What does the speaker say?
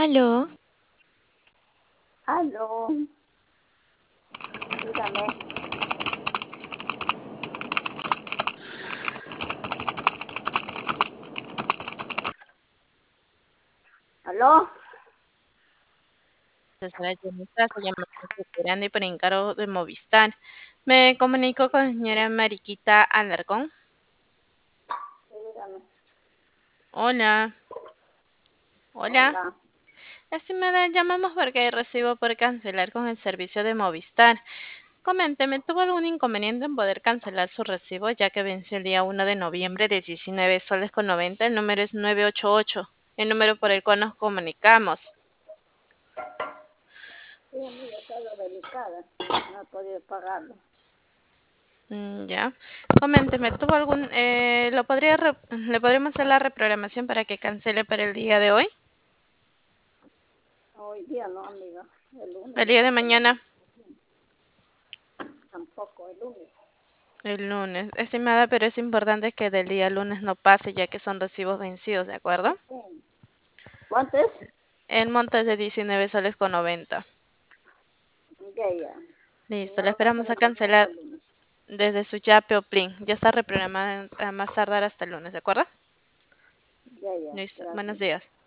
Aló, Aló, dígame. ¿Aló? señora Jennifer, se llama Grande por encargo de Movistar. Me comunico con la señora Mariquita Alarcón. Sí, dígame. Hola, hola. Hola. Estimada, llamamos porque hay recibo por cancelar con el servicio de Movistar. Coménteme, ¿tuvo algún inconveniente en poder cancelar su recibo ya que venció el día 1 de noviembre de 19 soles con 90? El número es 988, el número por el cual nos comunicamos. Sí, amiga, estaba delicada. No he podido pagarlo. Ya. Coménteme, ¿tuvo algún, le podríamos hacer la reprogramación para que cancele para el día de hoy? Hoy día no, amiga. El lunes El día de dice que me mañana, tampoco el lunes. el lunes. Estimada, pero es importante que del día lunes no pase, ya que son recibos vencidos, ¿de acuerdo? Sí. ¿Cuánto es? El monto es de 19 soles con 90. Ya, ya. Listo, Ya le lo esperamos a cancelan mañana o cancelar el lunes. desde su Yape o Plin. Ya está reprogramada a más tardar hasta el lunes, ¿de acuerdo? Ya, ya. Listo, buenos Gracias. días.